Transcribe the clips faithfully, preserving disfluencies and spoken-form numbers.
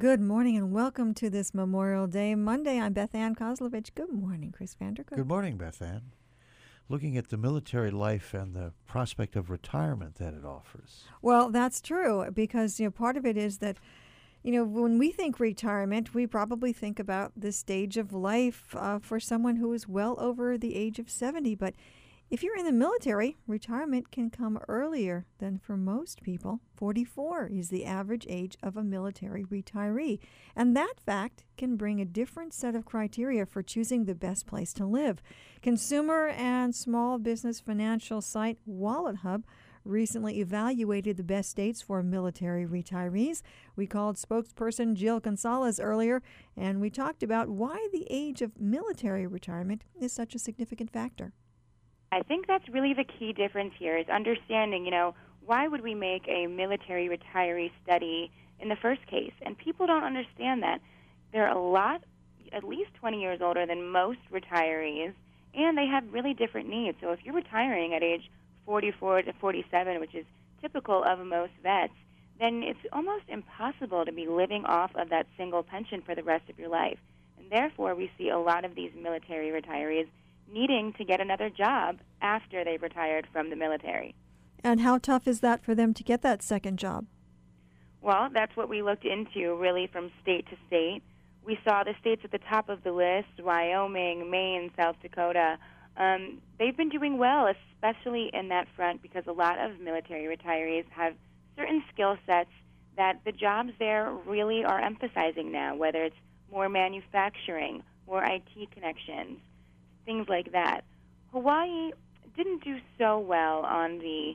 Good morning and welcome to this Memorial Day Monday. I'm Beth Ann Kozlovich. Good morning, Chris Vandercook. Good morning, Beth Ann. Looking at the military life and the prospect of retirement that it offers. Well, that's true because, you know, part of it is that, you know, when we think retirement, we probably think about the stage of life uh, for someone who is well over the age of seventy. But if you're in the military, retirement can come earlier than for most people. forty-four is the average age of a military retiree. And that fact can bring a different set of criteria for choosing the best place to live. Consumer and small business financial site WalletHub recently evaluated the best states for military retirees. We called spokesperson Jill Gonzalez earlier, and we talked about why the age of military retirement is such a significant factor. I think that's really the key difference here is understanding, you know, why would we make a military retiree study in the first case? And people don't understand that. They're a lot, at least twenty years older than most retirees, and they have really different needs. So if you're retiring at age forty-four to forty-seven, which is typical of most vets, then it's almost impossible to be living off of that single pension for the rest of your life. And therefore, we see a lot of these military retirees needing to get another job after they've retired from the military. And how tough is that for them to get that second job? Well, that's what we looked into really from state to state. We saw the states at the top of the list, Wyoming, Maine, South Dakota. Um, they've been doing well, especially in that front, because a lot of military retirees have certain skill sets that the jobs there really are emphasizing now, whether it's more manufacturing, more I T connections, things like that. Hawaii didn't do so well on the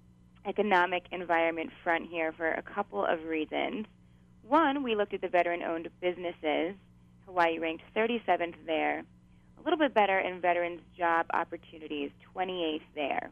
economic environment front here for a couple of reasons. One, we looked at the veteran-owned businesses. Hawaii ranked thirty-seventh there. A little bit better in veterans' job opportunities, twenty-eighth there.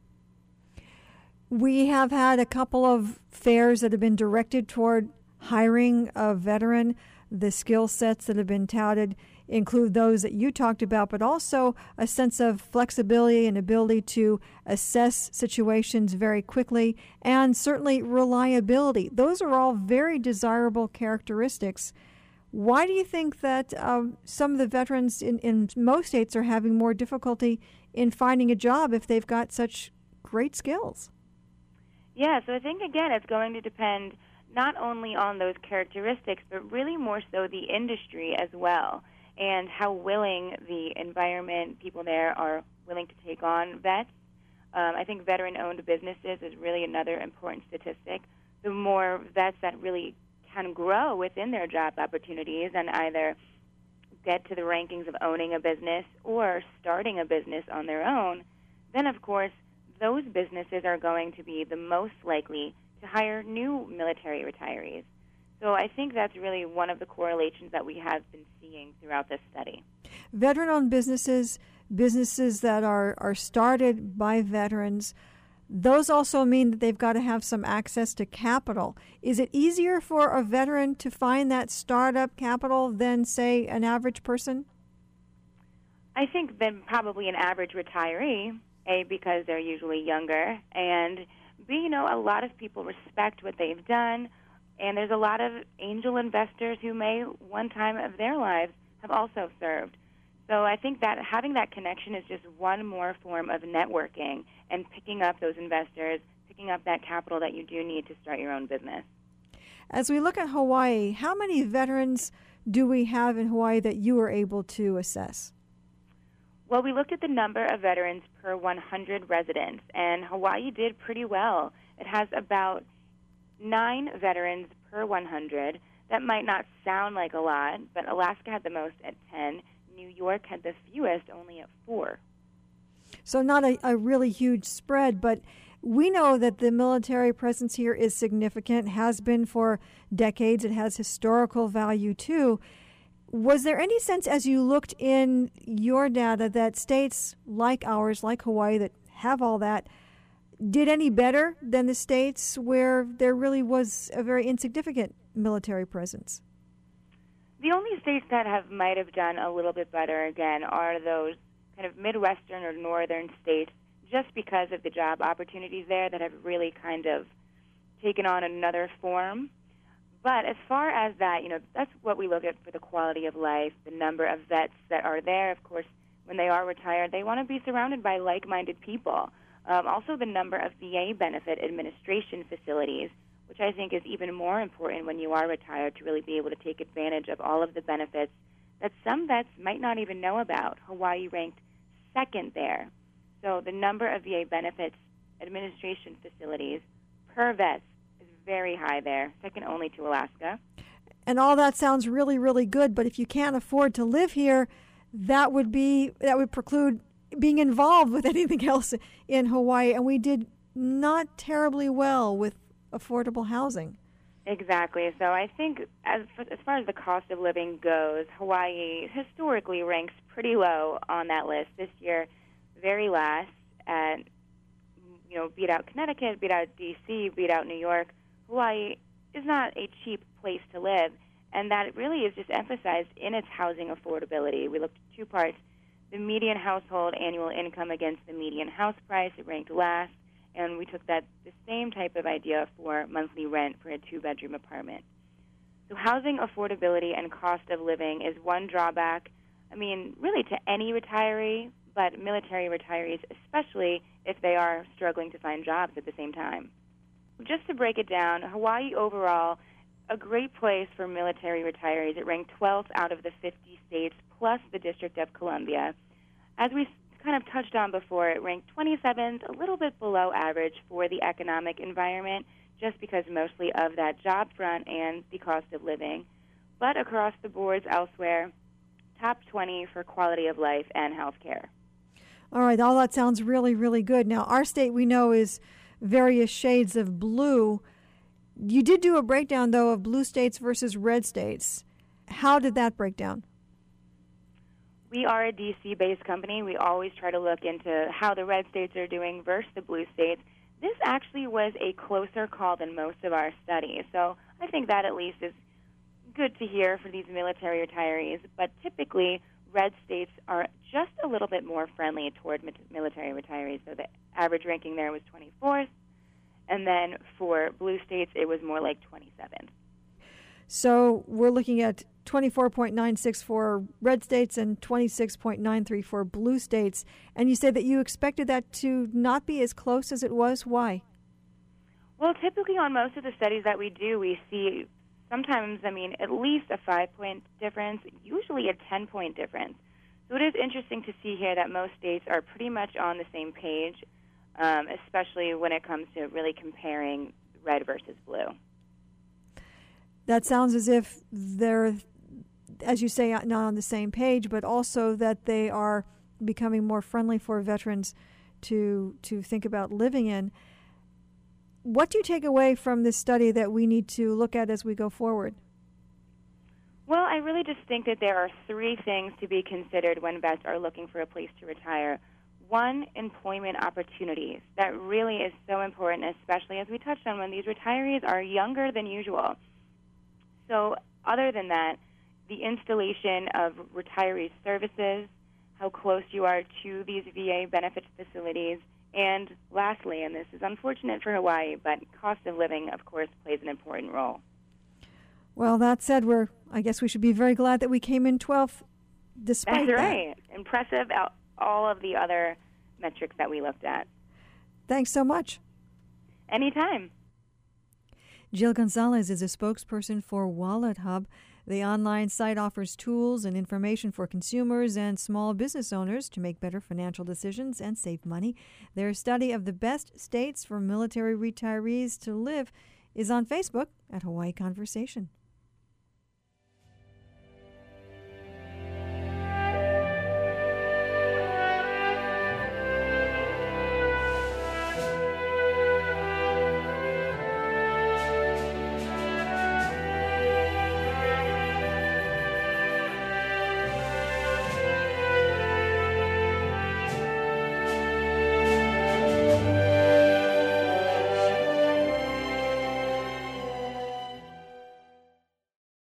We have had a couple of fairs that have been directed toward hiring a veteran. The skill sets that have been touted include those that you talked about, but also a sense of flexibility and ability to assess situations very quickly, and certainly reliability. Those are all very desirable characteristics. Why do you think that um, some of the veterans in, in most states are having more difficulty in finding a job if they've got such great skills? Yeah, so I think, again, it's going to depend not only on those characteristics, but really more so the industry as well, and how willing the environment, people there are willing to take on vets. Um, I think veteran-owned businesses is really another important statistic. The more vets that really can grow within their job opportunities and either get to the rankings of owning a business or starting a business on their own, then, of course, those businesses are going to be the most likely to hire new military retirees. So I think that's really one of the correlations that we have been seeing throughout this study. Veteran-owned businesses, businesses that are, are started by veterans, those also mean that they've got to have some access to capital. Is it easier for a veteran to find that startup capital than, say, an average person? I think than probably an average retiree, A, because they're usually younger, and B, you know, a lot of people respect what they've done. And there's a lot of angel investors who may, one time of their lives, have also served. So I think that having that connection is just one more form of networking and picking up those investors, picking up that capital that you do need to start your own business. As we look at Hawaii, how many veterans do we have in Hawaii that you were able to assess? Well, we looked at the number of veterans per one hundred residents, and Hawaii did pretty well. It has about nine veterans per one hundred. That might not sound like a lot, but Alaska had the most at ten. New York had the fewest, only at four. So not a, a really huge spread, but we know that the military presence here is significant, has been for decades. It has historical value, too. Was there any sense as you looked in your data that states like ours, like Hawaii, that have all that, did any better than the states where there really was a very insignificant military presence? The only states that have might have done a little bit better, again, are those kind of Midwestern or northern states, just because of the job opportunities there that have really kind of taken on another form. But as far as that, you know, that's what we look at for the quality of life, the number of vets that are there. Of course, when they are retired, they want to be surrounded by like-minded people. Um, also, the number of V A benefit administration facilities, which I think is even more important when you are retired to really be able to take advantage of all of the benefits that some vets might not even know about. Hawaii ranked second there. So the number of V A benefits administration facilities per vet is very high there, second only to Alaska. And all that sounds really, really good, but if you can't afford to live here, that would be that would preclude being involved with anything else in Hawaii. And we did not terribly well with affordable housing. Exactly. So I think as as far as the cost of living goes, Hawaii historically ranks pretty low on that list. This year, very last, at, you know, beat out Connecticut, beat out D C, beat out New York. Hawaii is not a cheap place to live, and that really is just emphasized in its housing affordability. We looked at two parts: the median household annual income against the median house price. It ranked last. And we took that the same type of idea for monthly rent for a two-bedroom apartment. So housing affordability and cost of living is one drawback, I mean, really to any retiree, but military retirees especially if they are struggling to find jobs at the same time. Just to break it down, Hawaii overall, a great place for military retirees. It ranked twelfth out of the fifty states, plus the District of Columbia. As we kind of touched on before, it ranked twenty-seventh, a little bit below average for the economic environment, just because mostly of that job front and the cost of living. But across the boards elsewhere, top twenty for quality of life and health care. All right, all that sounds really, really good. Now, our state, we know, is various shades of blue. You did do a breakdown, though, of blue states versus red states. How did that break down? We are a D C-based company. We always try to look into how the red states are doing versus the blue states. This actually was a closer call than most of our studies, so I think that at least is good to hear for these military retirees. But typically, red states are just a little bit more friendly toward military retirees. So the average ranking there was twenty-fourth, and then for blue states, it was more like twenty-seventh. So we're looking at twenty-four point nine six for red states and twenty-six point nine three for blue states. And you said that you expected that to not be as close as it was. Why? Well, typically on most of the studies that we do, we see sometimes, I mean, at least a five-point difference, usually a ten-point difference. So it is interesting to see here that most states are pretty much on the same page, um, especially when it comes to really comparing red versus blue. That sounds as if they're, as you say, not on the same page, but also that they are becoming more friendly for veterans to to think about living in. What do you take away from this study that we need to look at as we go forward? Well, I really just think that there are three things to be considered when vets are looking for a place to retire. One, employment opportunities. That really is so important, especially as we touched on when these retirees are younger than usual. So other than that, the installation of retiree services, how close you are to these V A benefits facilities, and lastly, and this is unfortunate for Hawaii, but cost of living, of course, plays an important role. Well, that said, we're, I guess we should be very glad that we came in twelfth despite That's that. right. Impressive, all of the other metrics that we looked at. Thanks so much. Anytime. Jill Gonzalez is a spokesperson for Wallet Hub. The online site offers tools and information for consumers and small business owners to make better financial decisions and save money. Their study of the best states for military retirees to live is on Facebook at Hawaii Conversation.